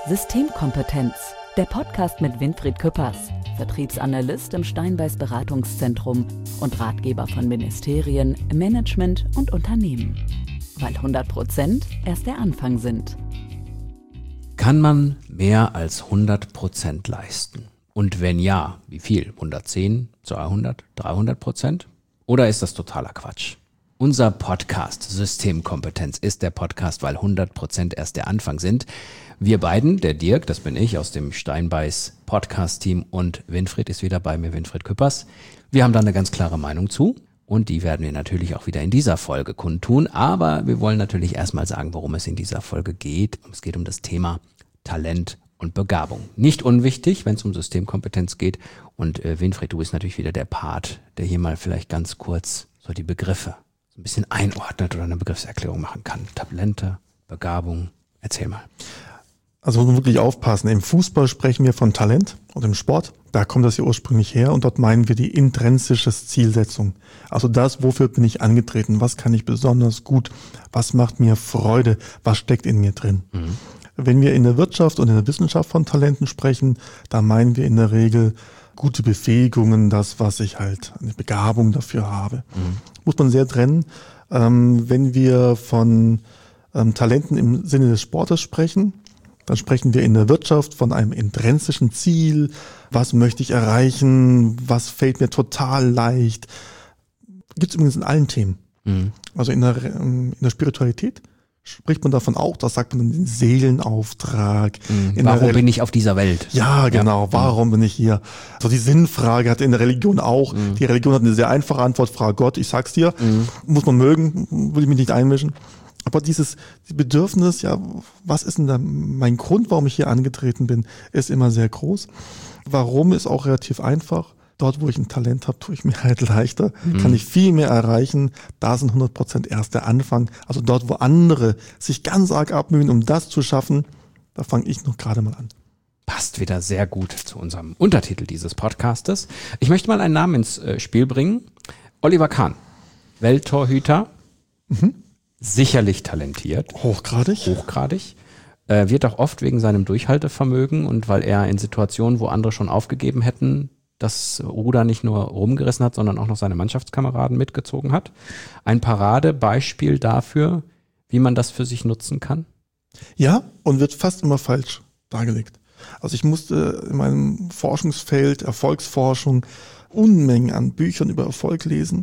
Systemkompetenz, der Podcast mit Winfried Küppers, Vertriebsanalyst im Steinbeiß Beratungszentrum und Ratgeber von Ministerien, Management und Unternehmen. Weil 100% erst der Anfang sind. Kann man mehr als 100% leisten? Und wenn ja, wie viel? 110, 200, 300%? Oder ist das totaler Quatsch? Unser Podcast Systemkompetenz ist der Podcast, weil 100% erst der Anfang sind. Wir beiden, der Dirk, das bin ich, aus dem Steinbeiß Podcast-Team, und Winfried ist wieder bei mir, Winfried Küppers. Wir haben da eine ganz klare Meinung zu und die werden wir natürlich auch wieder in dieser Folge kundtun. Aber wir wollen natürlich erstmal sagen, worum es in dieser Folge geht. Es geht um das Thema Talent und Begabung. Nicht unwichtig, wenn es um Systemkompetenz geht. Und Winfried, du bist natürlich wieder der Part, der hier mal vielleicht ganz kurz so die Begriffe ein bisschen einordnet oder eine Begriffserklärung machen kann. Talente, Begabung, erzähl mal. Also muss man wirklich aufpassen. Im Fußball sprechen wir von Talent und im Sport, da kommt das ja ursprünglich her und dort meinen wir die intrinsische Zielsetzung. Also das, wofür bin ich angetreten, was kann ich besonders gut, was macht mir Freude, was steckt in mir drin. Mhm. Wenn wir in der Wirtschaft und in der Wissenschaft von Talenten sprechen, da meinen wir in der Regel gute Befähigungen, das, was ich halt, eine Begabung dafür habe. Mhm. Muss man sehr trennen. Wenn wir von Talenten im Sinne des Sportes sprechen, dann sprechen wir in der Wirtschaft von einem intrinsischen Ziel. Was möchte ich erreichen? Was fällt mir total leicht? Gibt es übrigens in allen Themen. Mhm. Also in der Spiritualität spricht man davon auch, das sagt man den Seelenauftrag. Warum bin ich auf dieser Welt? Ja, genau. Warum bin ich hier? So die Sinnfrage hat in der Religion auch. Die Religion hat eine sehr einfache Antwort. Frage Gott, ich sag's dir. Muss man mögen, will ich mich nicht einmischen. Aber dieses Bedürfnis, ja, was ist denn da mein Grund, warum ich hier angetreten bin, ist immer sehr groß. Warum ist auch relativ einfach. Dort, wo ich ein Talent habe, tue ich mir halt leichter, kann ich viel mehr erreichen. Da sind 100% erst der Anfang. Also dort, wo andere sich ganz arg abmühen, um das zu schaffen, da fange ich noch gerade mal an. Passt wieder sehr gut zu unserem Untertitel dieses Podcastes. Ich möchte mal einen Namen ins Spiel bringen. Oliver Kahn, Welttorhüter, sicherlich talentiert. Hochgradig. Wird auch oft wegen seinem Durchhaltevermögen und weil er in Situationen, wo andere schon aufgegeben hätten, das Ruder nicht nur rumgerissen hat, sondern auch noch seine Mannschaftskameraden mitgezogen hat. Ein Paradebeispiel dafür, wie man das für sich nutzen kann? Ja, und wird fast immer falsch dargelegt. Also ich musste in meinem Forschungsfeld, Erfolgsforschung, Unmengen an Büchern über Erfolg lesen.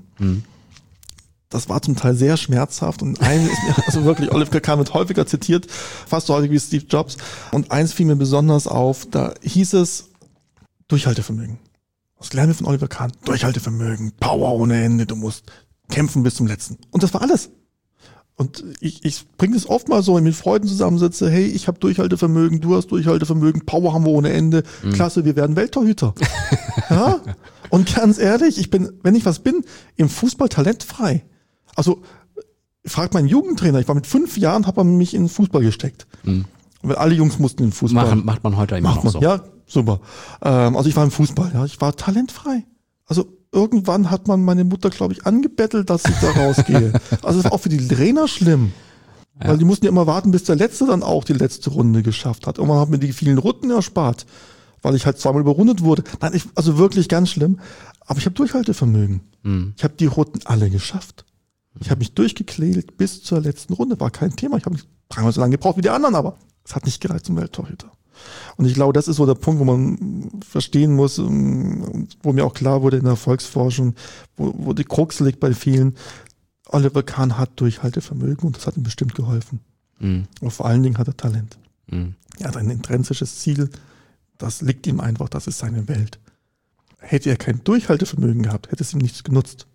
Das war zum Teil sehr schmerzhaft und eines ist mir, also wirklich, Oliver Kahn wird häufiger zitiert, fast so häufig wie Steve Jobs. Und eins fiel mir besonders auf, da hieß es Durchhaltevermögen. Was lernen wir von Oliver Kahn? Durchhaltevermögen, Power ohne Ende, du musst kämpfen bis zum Letzten. Und das war alles. Und ich bringe das oft mal so, wenn ich mit Freunden zusammensitze, hey, ich habe Durchhaltevermögen, du hast Durchhaltevermögen, Power haben wir ohne Ende, klasse, wir werden Welttorhüter. Ja? Und ganz ehrlich, ich bin, wenn ich was bin, im Fußball talentfrei. Also, fragt meinen Jugendtrainer, ich war mit 5 Jahren, hat er mich in den Fußball gesteckt. Weil alle Jungs mussten in den Fußball. Macht man heute immer noch so. Ja, super. Also ich war im Fußball, ja, ich war talentfrei. Also irgendwann hat man meine Mutter, glaube ich, angebettelt, dass ich da rausgehe. Also das war auch für die Trainer schlimm. Ja. Weil die mussten ja immer warten, bis der Letzte dann auch die letzte Runde geschafft hat. Irgendwann hat mir die vielen Runden erspart, weil ich halt 2-mal überrundet wurde. Nein, also wirklich ganz schlimm. Aber ich habe Durchhaltevermögen. Ich habe die Runden alle geschafft. Ich habe mich durchgequält bis zur letzten Runde. War kein Thema. Ich habe nicht 3-mal so lange gebraucht wie die anderen, aber es hat nicht gereicht zum Welttorhüter. Und ich glaube, das ist so der Punkt, wo man verstehen muss, wo mir auch klar wurde in der Erfolgsforschung, wo die Krux liegt bei vielen. Oliver Kahn hat Durchhaltevermögen und das hat ihm bestimmt geholfen. Und vor allen Dingen hat er Talent. Er hat ein intrinsisches Ziel, das liegt ihm einfach, das ist seine Welt. Hätte er kein Durchhaltevermögen gehabt, hätte es ihm nichts genutzt.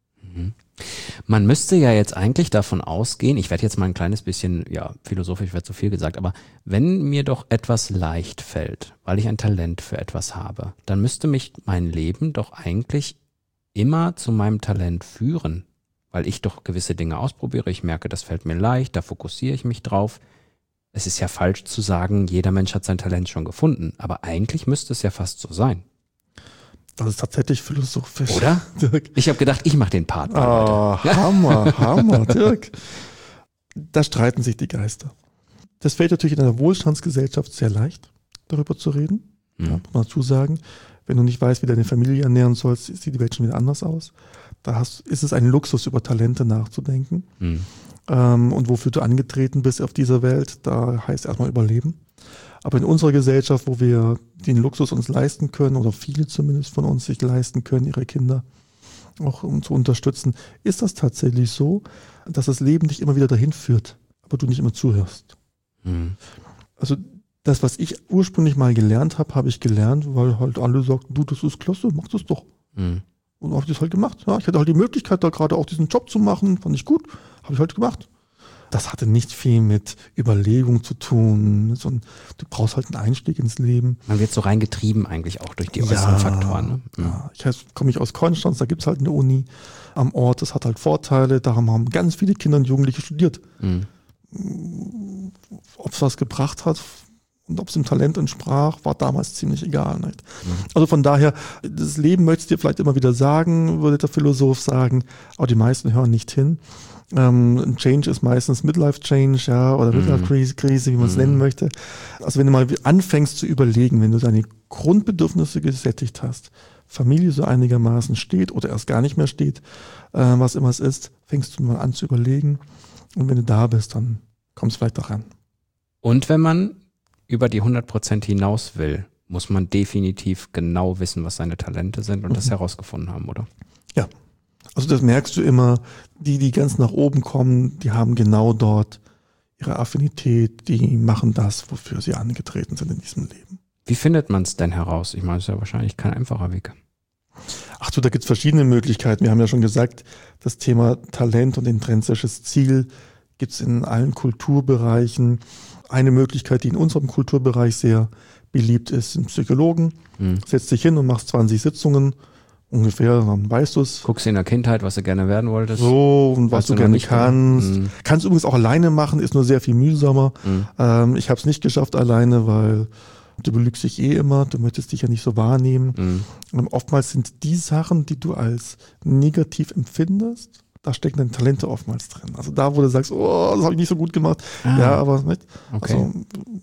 Man müsste ja jetzt eigentlich davon ausgehen, ich werde jetzt mal ein kleines bisschen, philosophisch wird zu viel gesagt, aber wenn mir doch etwas leicht fällt, weil ich ein Talent für etwas habe, dann müsste mich mein Leben doch eigentlich immer zu meinem Talent führen, weil ich doch gewisse Dinge ausprobiere, ich merke, das fällt mir leicht, da fokussiere ich mich drauf. Es ist ja falsch zu sagen, jeder Mensch hat sein Talent schon gefunden, aber eigentlich müsste es ja fast so sein. Das ist tatsächlich philosophisch. Oder? Dirk. Ich habe gedacht, ich mache den Part. Hammer, Dirk. Da streiten sich die Geister. Das fällt natürlich in einer Wohlstandsgesellschaft sehr leicht, darüber zu reden. Ja, muss man dazu sagen. Wenn du nicht weißt, wie deine Familie ernähren sollst, sieht die Welt schon wieder anders aus. Ist es ein Luxus, über Talente nachzudenken. Und wofür du angetreten bist auf dieser Welt, da heißt erstmal überleben. Aber in unserer Gesellschaft, wo wir den Luxus uns leisten können, oder viele zumindest von uns sich leisten können, ihre Kinder auch um zu unterstützen, ist das tatsächlich so, dass das Leben dich immer wieder dahin führt, aber du nicht immer zuhörst. Also das, was ich ursprünglich mal gelernt habe, habe ich gelernt, weil halt alle sagten, du, das ist klasse, mach das doch. Und habe ich das halt gemacht. Ja, ich hatte halt die Möglichkeit, da gerade auch diesen Job zu machen, fand ich gut, habe ich halt gemacht. Das hatte nicht viel mit Überlegung zu tun, sondern du brauchst halt einen Einstieg ins Leben. Man wird so reingetrieben eigentlich auch durch die äußeren Faktoren. Ne? Ja, komme ich aus Konstanz, da gibt es halt eine Uni am Ort, das hat halt Vorteile, darum haben ganz viele Kinder und Jugendliche studiert. Ob es was gebracht hat und ob es dem Talent entsprach, war damals ziemlich egal. Nicht? Also von daher, das Leben möchte ich dir vielleicht immer wieder sagen, würde der Philosoph sagen, aber die meisten hören nicht hin. Ein Change ist meistens Midlife-Change, ja, oder Midlife-Krise, wie man es nennen möchte. Also wenn du mal anfängst zu überlegen, wenn du deine Grundbedürfnisse gesättigt hast, Familie so einigermaßen steht oder erst gar nicht mehr steht, was immer es ist, fängst du mal an zu überlegen. Und wenn du da bist, dann kommst du vielleicht auch ran. Und wenn man über die 100% hinaus will, muss man definitiv genau wissen, was seine Talente sind und das herausgefunden haben, oder? Ja. Also das merkst du immer, die ganz nach oben kommen, die haben genau dort ihre Affinität, die machen das, wofür sie angetreten sind in diesem Leben. Wie findet man es denn heraus? Ich meine, es ist ja wahrscheinlich kein einfacher Weg. Ach so, da gibt es verschiedene Möglichkeiten. Wir haben ja schon gesagt, das Thema Talent und intrinsisches Ziel gibt es in allen Kulturbereichen. Eine Möglichkeit, die in unserem Kulturbereich sehr beliebt ist, sind Psychologen. Setzt dich hin und machst 20 Sitzungen. Ungefähr, dann weißt du es. Guckst in der Kindheit, was du gerne werden wolltest. So, und was du gerne kannst. Kannst übrigens auch alleine machen, ist nur sehr viel mühsamer. Ich habe es nicht geschafft alleine, weil du belügst dich immer, du möchtest dich ja nicht so wahrnehmen. Und oftmals sind die Sachen, die du als negativ empfindest, da stecken deine Talente oftmals drin. Also da, wo du sagst, oh, das habe ich nicht so gut gemacht. Ja, aber nicht. Okay. Also,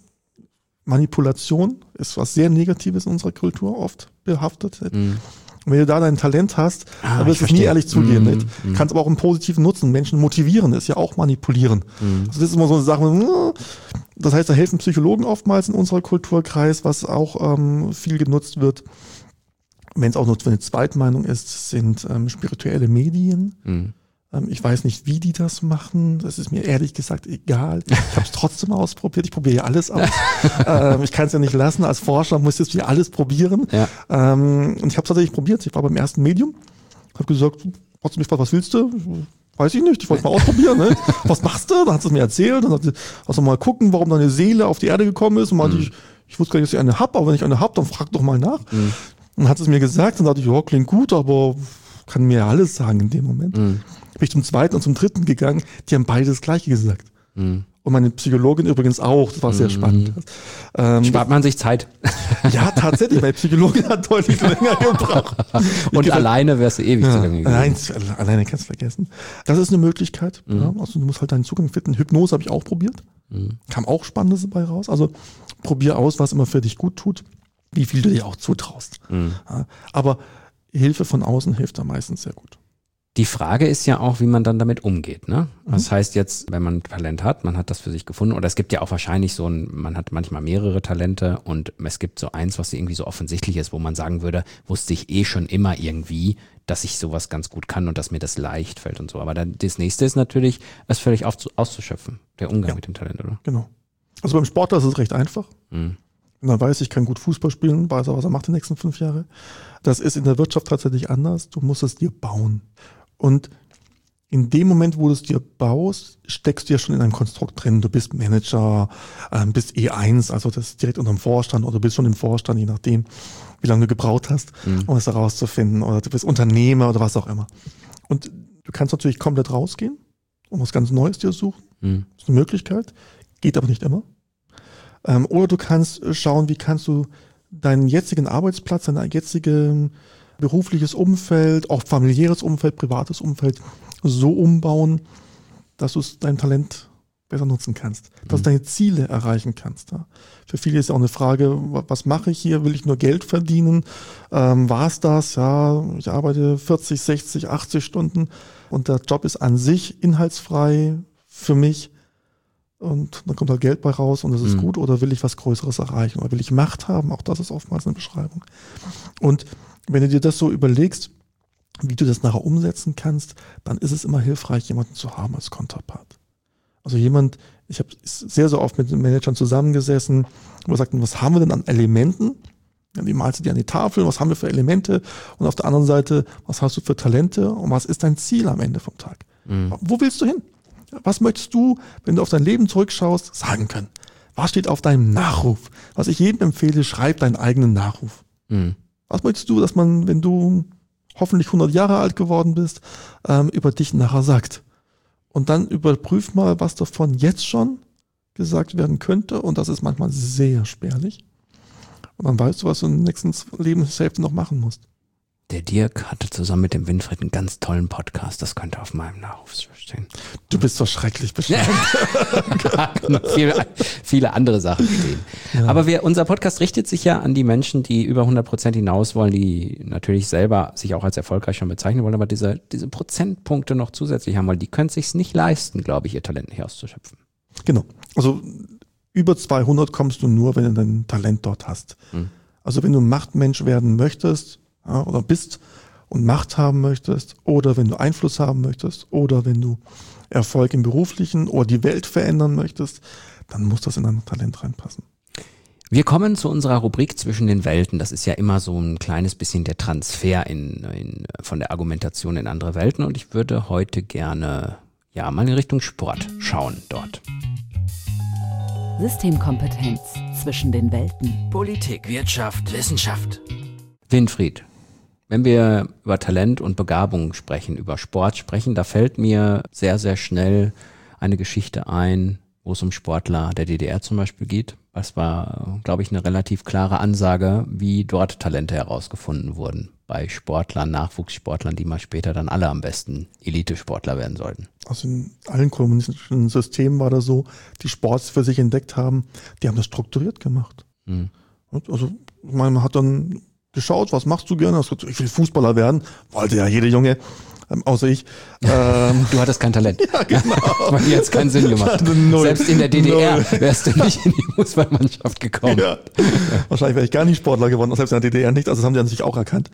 Manipulation ist was sehr Negatives in unserer Kultur oft behaftet. Und wenn du da dein Talent hast, dann wirst du es nie ehrlich zugeben. Nicht? Kannst aber auch einen positiven Nutzen. Menschen motivieren ist ja auch manipulieren. Also das ist immer so eine Sache. Das heißt, da helfen Psychologen oftmals in unserer Kulturkreis, was auch viel genutzt wird. Wenn es auch nur für eine Zweitmeinung ist, sind spirituelle Medien. Ich weiß nicht, wie die das machen. Das ist mir ehrlich gesagt egal. Ich habe es trotzdem ausprobiert. Ich probiere ja alles aus. Ich kann es ja nicht lassen. Als Forscher muss ich ja alles probieren. Ja. Und ich habe es tatsächlich probiert. Ich war beim ersten Medium. Habe gesagt, hast du mich gefragt, was willst du? Weiß ich nicht. Ich wollte mal ausprobieren. Ne? Was machst du? Dann hat sie es mir erzählt. Dann hat sie also mal gucken, warum deine Seele auf die Erde gekommen ist. Und meinte ich wusste gar nicht, dass ich eine habe. Aber wenn ich eine habe, dann frag doch mal nach. Und dann hat es mir gesagt. Dann dachte ich, ja, klingt gut, aber kann mir ja alles sagen in dem Moment. Bin ich zum zweiten und zum dritten gegangen, die haben beide das Gleiche gesagt. Und meine Psychologin übrigens auch, das war sehr spannend. Spart man sich Zeit. Ja, tatsächlich, meine Psychologin hat deutlich länger gebraucht. Und alleine wärst du ewig zu lange gegangen. Nein, alleine kannst du vergessen. Das ist eine Möglichkeit. Ja, also du musst halt deinen Zugang finden. Hypnose habe ich auch probiert. Kam auch Spannendes dabei raus. Also probier aus, was immer für dich gut tut, wie viel du dir auch zutraust. Ja, aber Hilfe von außen hilft da meistens sehr gut. Die Frage ist ja auch, wie man dann damit umgeht, ne? Das heißt jetzt, wenn man Talent hat, man hat das für sich gefunden, oder es gibt ja auch wahrscheinlich man hat manchmal mehrere Talente und es gibt so eins, was irgendwie so offensichtlich ist, wo man sagen würde, wusste ich eh schon immer irgendwie, dass ich sowas ganz gut kann und dass mir das leicht fällt und so. Aber dann das nächste ist natürlich, es völlig auszuschöpfen, der Umgang mit dem Talent, oder? Genau. Also beim Sportler ist es recht einfach. Wenn man weiß, ich kann gut Fußball spielen, weiß er, was er macht die nächsten 5 Jahre. Das ist in der Wirtschaft tatsächlich anders. Du musst es dir bauen. Und in dem Moment, wo du es dir baust, steckst du ja schon in einem Konstrukt drin. Du bist Manager, bist E1, also das ist direkt unter dem Vorstand, oder du bist schon im Vorstand, je nachdem, wie lange du gebraucht hast, um es herauszufinden. Oder du bist Unternehmer oder was auch immer. Und du kannst natürlich komplett rausgehen und was ganz Neues dir suchen. Das ist eine Möglichkeit, geht aber nicht immer. Oder du kannst schauen, wie kannst du deinen jetzigen Arbeitsplatz, dein jetziges berufliches Umfeld, auch familiäres Umfeld, privates Umfeld so umbauen, dass du es deinem Talent besser nutzen kannst, dass du deine Ziele erreichen kannst. Ja. Für viele ist ja auch eine Frage, was mache ich hier? Will ich nur Geld verdienen? War es das? Ja, ich arbeite 40, 60, 80 Stunden und der Job ist an sich inhaltsfrei für mich und dann kommt halt Geld bei raus und das ist gut. Oder will ich was Größeres erreichen? Oder will ich Macht haben? Auch das ist oftmals eine Beschreibung. Und wenn du dir das so überlegst, wie du das nachher umsetzen kannst, dann ist es immer hilfreich, jemanden zu haben als Konterpart. Also ich habe sehr, sehr oft mit den Managern zusammengesessen, wo wir sagten, was haben wir denn an Elementen? Ja, wie malst du die an die Tafel? Was haben wir für Elemente? Und auf der anderen Seite, was hast du für Talente? Und was ist dein Ziel am Ende vom Tag? Wo willst du hin? Was möchtest du, wenn du auf dein Leben zurückschaust, sagen können? Was steht auf deinem Nachruf? Was ich jedem empfehle, schreib deinen eigenen Nachruf. Was möchtest du, dass man, wenn du hoffentlich 100 Jahre alt geworden bist, über dich nachher sagt? Und dann überprüf mal, was davon jetzt schon gesagt werden könnte. Und das ist manchmal sehr spärlich. Und dann weißt du, was du in der nächsten Lebenshälfte noch machen musst. Der Dirk hatte zusammen mit dem Winfried einen ganz tollen Podcast. Das könnte auf meinem Nachruf stehen. Du bist so schrecklich bescheuert. viele andere Sachen stehen. Ja. Aber unser Podcast richtet sich ja an die Menschen, die über 100% hinaus wollen, die natürlich selber sich auch als erfolgreich schon bezeichnen wollen, aber diese Prozentpunkte noch zusätzlich haben, weil die können es sich nicht leisten, glaube ich, ihr Talent nicht auszuschöpfen. Genau. Also über 200 kommst du nur, wenn du dein Talent dort hast. Also wenn du Machtmensch werden möchtest, ja, oder bist und Macht haben möchtest, oder wenn du Einfluss haben möchtest, oder wenn du Erfolg im Beruflichen oder die Welt verändern möchtest, dann muss das in dein Talent reinpassen. Wir kommen zu unserer Rubrik zwischen den Welten. Das ist ja immer so ein kleines bisschen der Transfer von der Argumentation in andere Welten. Und ich würde heute gerne mal in Richtung Sport schauen dort. Systemkompetenz zwischen den Welten. Politik, Wirtschaft, Wissenschaft. Winfried, wenn wir über Talent und Begabung sprechen, über Sport sprechen, da fällt mir sehr, sehr schnell eine Geschichte ein, wo es um Sportler der DDR zum Beispiel geht. Das war, glaube ich, eine relativ klare Ansage, wie dort Talente herausgefunden wurden. Bei Sportlern, Nachwuchssportlern, die mal später dann alle am besten Elitesportler werden sollten. Also in allen kommunistischen Systemen war das so, die Sports für sich entdeckt haben, die haben das strukturiert gemacht. Also ich meine, man hat dann geschaut, was machst du gerne? Ich will Fußballer werden, wollte ja jeder Junge, außer ich. Du hattest kein Talent. Ja, genau. Das hat jetzt keinen Sinn gemacht. Selbst in der DDR wärst du nicht in die Fußballmannschaft gekommen. Ja. Wahrscheinlich wäre ich gar nicht Sportler geworden, selbst in der DDR nicht, also das haben die an sich auch erkannt.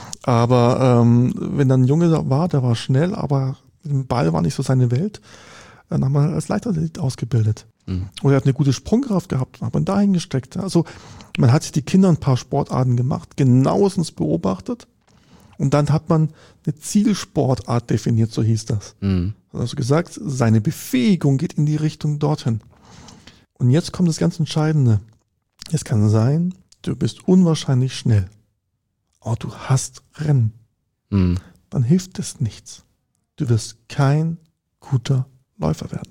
Aber wenn dann ein Junge war, der war schnell, aber im Ball war nicht so seine Welt, dann haben wir als Leichtathlet ausgebildet. Oder er hat eine gute Sprungkraft gehabt, hat man dahin gesteckt. Also man hat sich die Kinder ein paar Sportarten gemacht, genauestens beobachtet und dann hat man eine Zielsportart definiert, so hieß das. Also gesagt, seine Befähigung geht in die Richtung dorthin. Und jetzt kommt das ganz Entscheidende. Es kann sein, du bist unwahrscheinlich schnell, aber du hast Rennen. Dann hilft es nichts. Du wirst kein guter Läufer werden.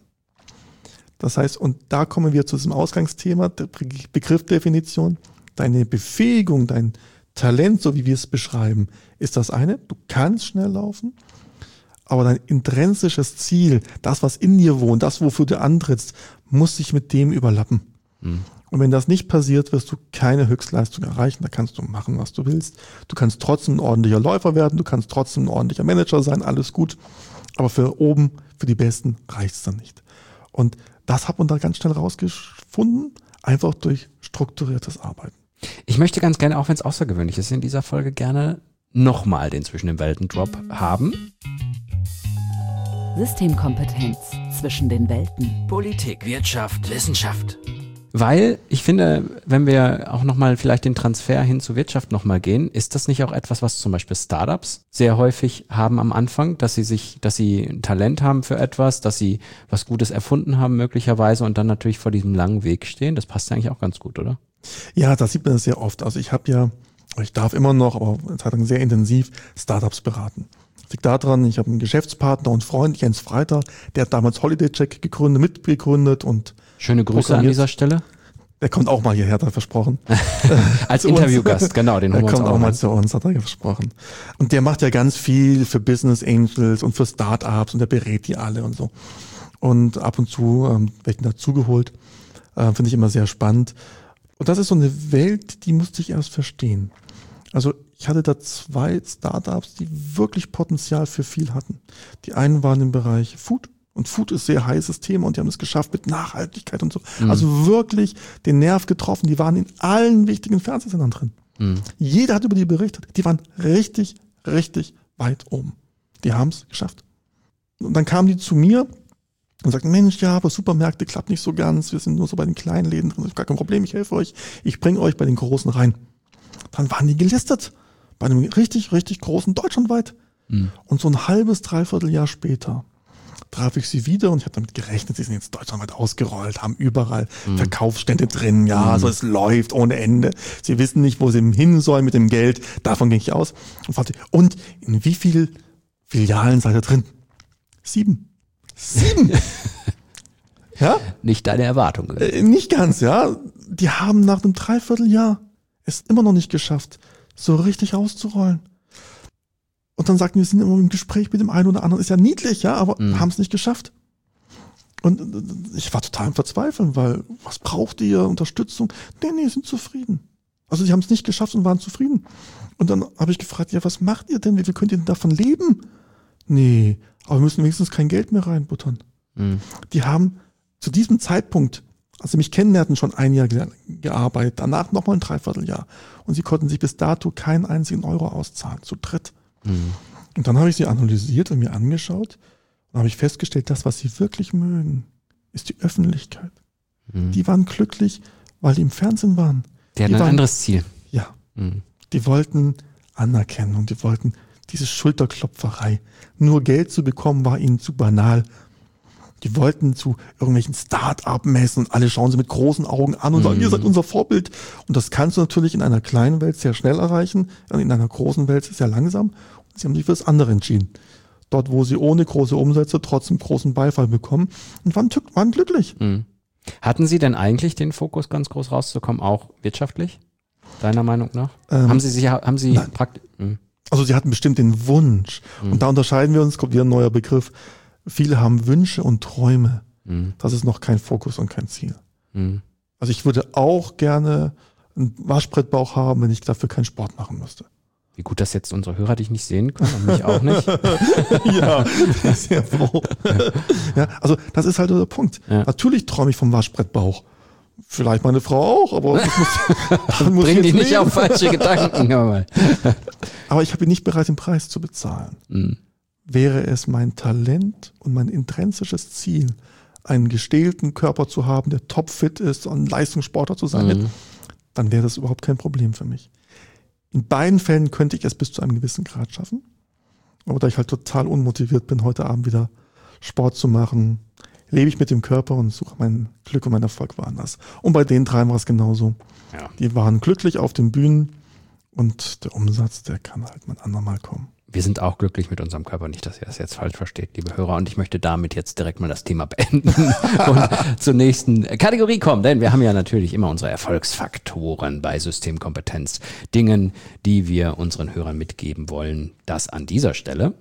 Das heißt, und da kommen wir zu diesem Ausgangsthema, der Begriffdefinition. Deine Befähigung, dein Talent, so wie wir es beschreiben, ist das eine. Du kannst schnell laufen, aber dein intrinsisches Ziel, das, was in dir wohnt, das, wofür du antrittst, muss sich mit dem überlappen. Und wenn das nicht passiert, wirst du keine Höchstleistung erreichen. Da kannst du machen, was du willst. Du kannst trotzdem ein ordentlicher Läufer werden, du kannst trotzdem ein ordentlicher Manager sein, alles gut. Aber für oben, für die Besten reicht es dann nicht. Und das hat man da ganz schnell rausgefunden, einfach durch strukturiertes Arbeiten. Ich möchte ganz gerne, auch wenn es außergewöhnlich ist, in dieser Folge gerne nochmal den Zwischen den Welten Drop haben. Systemkompetenz zwischen den Welten. Politik, Wirtschaft, Wissenschaft. Weil ich finde, wenn wir auch nochmal vielleicht den Transfer hin zur Wirtschaft nochmal gehen, ist das nicht auch etwas, was zum Beispiel Startups sehr häufig haben am Anfang, dass sie ein Talent haben für etwas, dass sie was Gutes erfunden haben möglicherweise und dann natürlich vor diesem langen Weg stehen. Das passt ja eigentlich auch ganz gut, oder? Ja, das sieht man sehr oft. Also ich darf immer noch, aber eine Zeit lang sehr intensiv Startups beraten. Das liegt daran, ich habe einen Geschäftspartner und Freund, Jens Freiter, der hat damals HolidayCheck mitgegründet und schöne Grüße an dieser Stelle. Der kommt auch mal hierher, hat er versprochen. Als Interviewgast, genau. Den der kommt auch mal zu uns, hat er versprochen. Und der macht ja ganz viel für Business Angels und für Startups und der berät die alle und so. Und ab und zu werde ich dazugeholt. Finde ich immer sehr spannend. Und das ist so eine Welt, die musste ich erst verstehen. Also ich hatte da 2 Startups, die wirklich Potenzial für viel hatten. Die einen waren im Bereich Food. Und Food ist ein sehr heißes Thema und die haben es geschafft mit Nachhaltigkeit und so. Also wirklich den Nerv getroffen. Die waren in allen wichtigen Fernsehsendern drin. Jeder hat über die berichtet. Die waren richtig, richtig weit oben. Die haben es geschafft. Und dann kamen die zu mir und sagten, Mensch, ja, aber Supermärkte klappt nicht so ganz. Wir sind nur so bei den kleinen Läden drin. Das ist gar kein Problem, ich helfe euch. Ich bringe euch bei den Großen rein. Dann waren die gelistet. Bei einem richtig, richtig großen, deutschlandweit. Und so ein halbes, dreiviertel Jahr später traf ich sie wieder und ich habe damit gerechnet, sie sind jetzt deutschlandweit ausgerollt, haben überall Verkaufsstände drin, ja, also es läuft ohne Ende. Sie wissen nicht, wo sie hin sollen mit dem Geld, davon ging ich aus. Und in wie viel Filialen seid ihr drin? 7. Ja? Nicht deine Erwartung. Nicht ganz, ja. Die haben nach einem Dreivierteljahr es immer noch nicht geschafft, so richtig auszurollen. Und dann sagten wir, sind immer im Gespräch mit dem einen oder anderen, ist ja niedlich, ja, aber haben es nicht geschafft. Und ich war total im Verzweifeln, weil, was braucht ihr? Unterstützung? Nee, sind zufrieden. Also die haben es nicht geschafft und waren zufrieden. Und dann habe ich gefragt, ja, was macht ihr denn? Wie viel könnt ihr denn davon leben? Nee, aber wir müssen wenigstens kein Geld mehr reinbuttern. Die haben zu diesem Zeitpunkt, als sie mich kennenlernten, schon 1 Jahr gearbeitet, danach nochmal ein Dreivierteljahr. Und sie konnten sich bis dato keinen einzigen Euro auszahlen, zu dritt. Und dann habe ich sie analysiert und mir angeschaut und habe ich festgestellt, das, was sie wirklich mögen, ist die Öffentlichkeit. Die waren glücklich, weil die im Fernsehen waren. Die hatten ein anderes Ziel. Ja. Die wollten Anerkennung und die wollten diese Schulterklopferei. Nur Geld zu bekommen war ihnen zu banal. Die wollten zu irgendwelchen Start-up-Messen und alle schauen sie mit großen Augen an und sagen, ihr seid unser Vorbild. Und das kannst du natürlich in einer kleinen Welt sehr schnell erreichen, in einer großen Welt sehr langsam. Und sie haben sich für das andere entschieden. Dort, wo sie ohne große Umsätze trotzdem großen Beifall bekommen und waren glücklich. Hatten Sie denn eigentlich den Fokus, ganz groß rauszukommen, auch wirtschaftlich? Deiner Meinung nach? Haben Sie praktisch? Also sie hatten bestimmt den Wunsch. Und da unterscheiden wir uns, kommt wieder ein neuer Begriff. Viele haben Wünsche und Träume. Das ist noch kein Fokus und kein Ziel. Also ich würde auch gerne einen Waschbrettbauch haben, wenn ich dafür keinen Sport machen müsste. Wie gut, dass jetzt unsere Hörer dich nicht sehen können und mich auch nicht. Ja, sehr froh. Ja, also das ist halt der Punkt. Ja. Natürlich träume ich vom Waschbrettbauch. Vielleicht meine Frau auch, aber das muss bring dich nicht auf falsche Gedanken. Aber ich bin nicht bereit, den Preis zu bezahlen. Wäre es mein Talent und mein intrinsisches Ziel, einen gestählten Körper zu haben, der topfit ist und Leistungssportler zu sein, dann wäre das überhaupt kein Problem für mich. In beiden Fällen könnte ich es bis zu einem gewissen Grad schaffen. Aber da ich halt total unmotiviert bin, heute Abend wieder Sport zu machen, lebe ich mit dem Körper und suche mein Glück und mein Erfolg woanders. Und bei den 3 war es genauso. Ja. Die waren glücklich auf den Bühnen und der Umsatz, der kann halt mal ein andermal kommen. Wir sind auch glücklich mit unserem Körper, nicht, dass ihr das jetzt falsch versteht, liebe Hörer. Und ich möchte damit jetzt direkt mal das Thema beenden und zur nächsten Kategorie kommen. Denn wir haben ja natürlich immer unsere Erfolgsfaktoren bei Systemkompetenz. Dingen, die wir unseren Hörern mitgeben wollen. Das an dieser Stelle.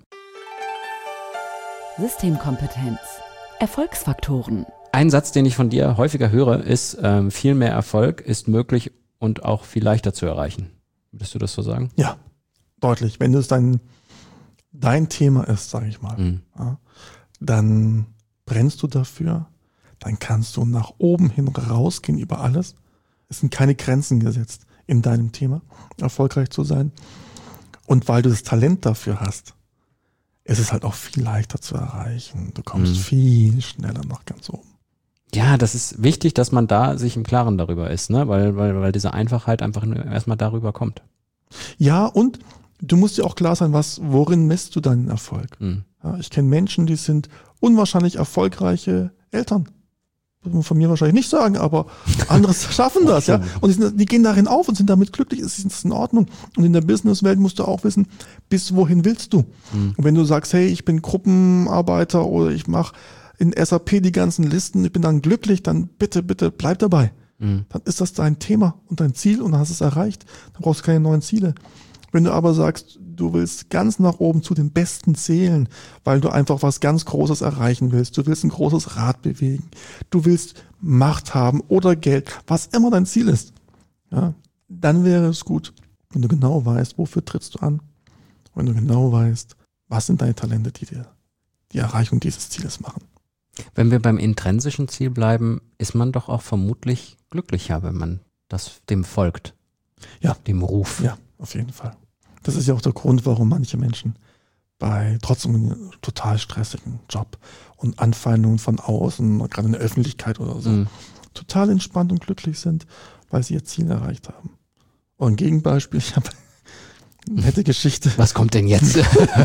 Systemkompetenz. Erfolgsfaktoren. Ein Satz, den ich von dir häufiger höre, ist, viel mehr Erfolg ist möglich und auch viel leichter zu erreichen. Würdest du das so sagen? Ja, deutlich. Wenn es dein Thema ist, sage ich mal, ja, dann brennst du dafür, dann kannst du nach oben hin rausgehen über alles. Es sind keine Grenzen gesetzt in deinem Thema, erfolgreich zu sein. Und weil du das Talent dafür hast, ist es halt auch viel leichter zu erreichen. Du kommst viel schneller nach ganz oben. Ja, das ist wichtig, dass man da sich im Klaren darüber ist, ne? Weil diese Einfachheit einfach nur erstmal darüber kommt. Ja, und du musst dir auch klar sein, worin messt du deinen Erfolg? Ja, ich kenne Menschen, die sind unwahrscheinlich erfolgreiche Eltern. Das muss man von mir wahrscheinlich nicht sagen, aber andere schaffen das, ja. Und die gehen darin auf und sind damit glücklich, ist in Ordnung. Und in der Businesswelt musst du auch wissen, bis wohin willst du? Und wenn du sagst, hey, ich bin Gruppenarbeiter oder ich mache in SAP die ganzen Listen, ich bin dann glücklich, dann bitte bleib dabei. Dann ist das dein Thema und dein Ziel und dann hast du es erreicht. Dann brauchst du keine neuen Ziele. Wenn du aber sagst, Du willst ganz nach oben zu den Besten zählen, weil du einfach was ganz Großes erreichen willst. Du willst ein großes Rad bewegen. Du willst Macht haben oder Geld, was immer dein Ziel ist. Ja, dann wäre es gut, wenn du genau weißt, wofür trittst du an. Wenn du genau weißt, was sind deine Talente, die dir die Erreichung dieses Zieles machen. Wenn wir beim intrinsischen Ziel bleiben, ist man doch auch vermutlich glücklicher, wenn man dem folgt. Ja. Dem Ruf. Ja, auf jeden Fall. Das ist ja auch der Grund, warum manche Menschen bei trotzdem einem total stressigen Job und Anfeindungen von außen, gerade in der Öffentlichkeit oder so, total entspannt und glücklich sind, weil sie ihr Ziel erreicht haben. Und ein Gegenbeispiel, ich habe eine nette Geschichte. Was kommt denn jetzt?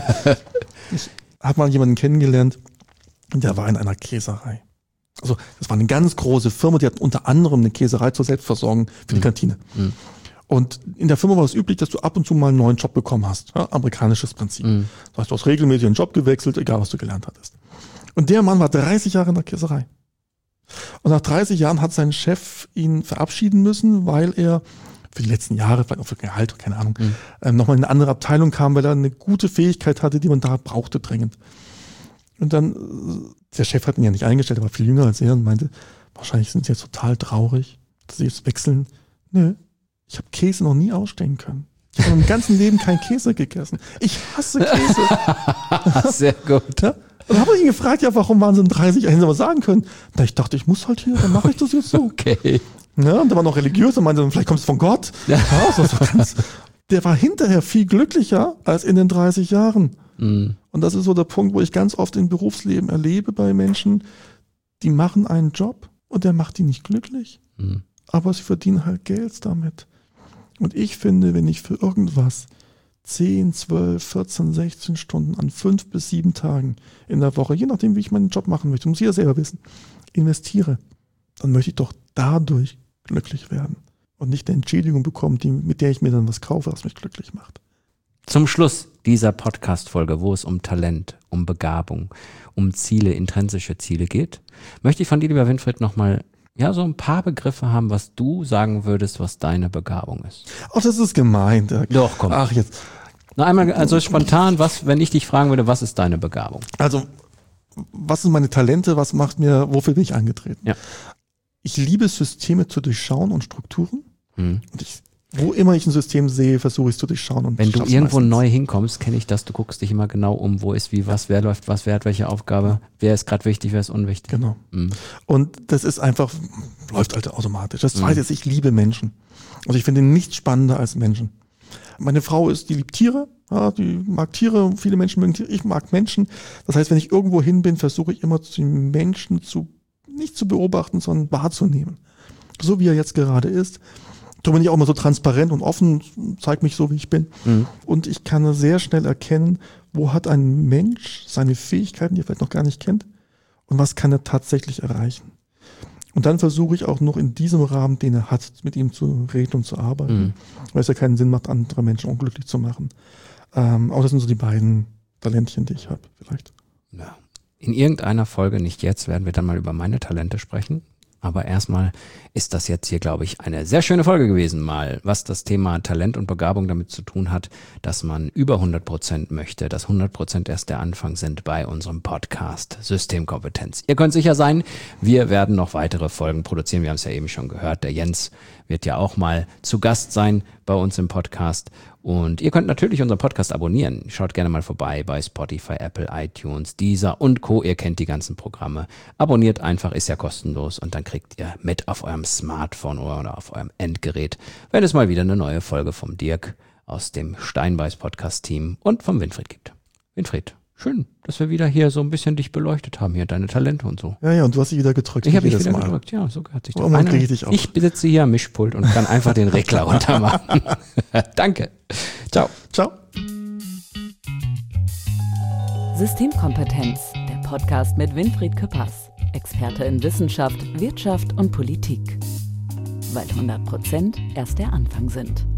Ich habe mal jemanden kennengelernt, der war in einer Käserei. Also das war eine ganz große Firma, die hat unter anderem eine Käserei zur Selbstversorgung für die Kantine. Und in der Firma war es üblich, dass du ab und zu mal einen neuen Job bekommen hast. Ja, amerikanisches Prinzip. Das heißt, du hast regelmäßig einen Job gewechselt, egal was du gelernt hattest. Und der Mann war 30 Jahre in der Käserei. Und nach 30 Jahren hat sein Chef ihn verabschieden müssen, weil er für die letzten Jahre, vielleicht auch für Gehalt, keine Ahnung, nochmal in eine andere Abteilung kam, weil er eine gute Fähigkeit hatte, die man da brauchte dringend. Und dann, der Chef hat ihn ja nicht eingestellt, er war viel jünger als er und meinte, wahrscheinlich sind sie jetzt total traurig, dass sie jetzt wechseln. Nö. Ich habe Käse noch nie ausstehen können. Ich habe im ganzen Leben keinen Käse gegessen. Ich hasse Käse. Sehr gut. Ja? Und dann habe ich ihn gefragt, ja, warum waren sie in 30 Jahren, hätten sie mal sagen können. Na, ich dachte, ich muss halt hier, dann mache ich das jetzt so. Okay. Ja, und der war noch religiös und meinte, vielleicht kommt es von Gott. Ja, so ganz, der war hinterher viel glücklicher als in den 30 Jahren. Und das ist so der Punkt, wo ich ganz oft im Berufsleben erlebe bei Menschen, die machen einen Job und der macht die nicht glücklich. Aber sie verdienen halt Geld damit. Und ich finde, wenn ich für irgendwas 10, 12, 14, 16 Stunden an 5 bis 7 Tagen in der Woche, je nachdem, wie ich meinen Job machen möchte, muss jeder selber wissen, investiere, dann möchte ich doch dadurch glücklich werden und nicht eine Entschädigung bekommen, mit der ich mir dann was kaufe, was mich glücklich macht. Zum Schluss dieser Podcast-Folge, wo es um Talent, um Begabung, um Ziele, intrinsische Ziele geht, möchte ich von dir, lieber Winfried, nochmal so ein paar Begriffe haben, was du sagen würdest, was deine Begabung ist. Ach, das ist gemein. Doch, komm. Ach, jetzt. Noch einmal, also spontan, wenn ich dich fragen würde, was ist deine Begabung? Also, was sind meine Talente, wofür bin ich angetreten? Ja. Ich liebe Systeme zu durchschauen und Strukturen. Und wo immer ich ein System sehe, versuche ich es zu durchschauen. Und wenn du irgendwo neu hinkommst, kenne ich das, du guckst dich immer genau um, wo ist wie was, wer läuft was, wer hat welche Aufgabe, wer ist gerade wichtig, wer ist unwichtig. Genau. Und das ist einfach, läuft halt automatisch. Das Zweite ist, ich liebe Menschen. Also ich finde nichts spannender als Menschen. Meine Frau die liebt Tiere, ja, die mag Tiere, viele Menschen mögen Tiere, ich mag Menschen. Das heißt, wenn ich irgendwo hin bin, versuche ich immer die Menschen nicht zu beobachten, sondern wahrzunehmen. So wie er jetzt gerade ist. Darum bin ich auch immer so transparent und offen, zeige mich so, wie ich bin. Und ich kann sehr schnell erkennen, wo hat ein Mensch seine Fähigkeiten, die er vielleicht noch gar nicht kennt, und was kann er tatsächlich erreichen. Und dann versuche ich auch noch in diesem Rahmen, den er hat, mit ihm zu reden und zu arbeiten, weil es ja keinen Sinn macht, andere Menschen unglücklich zu machen. Auch das sind so die beiden Talentchen, die ich habe, vielleicht. Ja. In irgendeiner Folge, nicht jetzt, werden wir dann mal über meine Talente sprechen. Aber erstmal ist das jetzt hier, glaube ich, eine sehr schöne Folge gewesen, mal was das Thema Talent und Begabung damit zu tun hat, dass man über 100% möchte, dass 100% erst der Anfang sind bei unserem Podcast Systemkompetenz. Ihr könnt sicher sein, wir werden noch weitere Folgen produzieren. Wir haben es ja eben schon gehört, der Jens wird ja auch mal zu Gast sein bei uns im Podcast. Und ihr könnt natürlich unseren Podcast abonnieren. Schaut gerne mal vorbei bei Spotify, Apple, iTunes, Deezer und Co. Ihr kennt die ganzen Programme. Abonniert einfach, ist ja kostenlos und dann kriegt ihr mit auf eurem Smartphone oder auf eurem Endgerät, wenn es mal wieder eine neue Folge vom Dirk aus dem Steinbeiß Podcast-Team und vom Winfried gibt. Winfried, schön, dass wir wieder hier so ein bisschen dich beleuchtet haben, hier deine Talente und so. Ja, und du hast dich wieder gedrückt. Ich habe mich wieder gedrückt, ja, so gehört sich das. Und kriege ich dich auch. Ich sitze hier am Mischpult und kann einfach den Regler runtermachen. Danke. Ciao. Ciao. Systemkompetenz, der Podcast mit Winfried Küppers, Experte in Wissenschaft, Wirtschaft und Politik. Weil 100% erst der Anfang sind.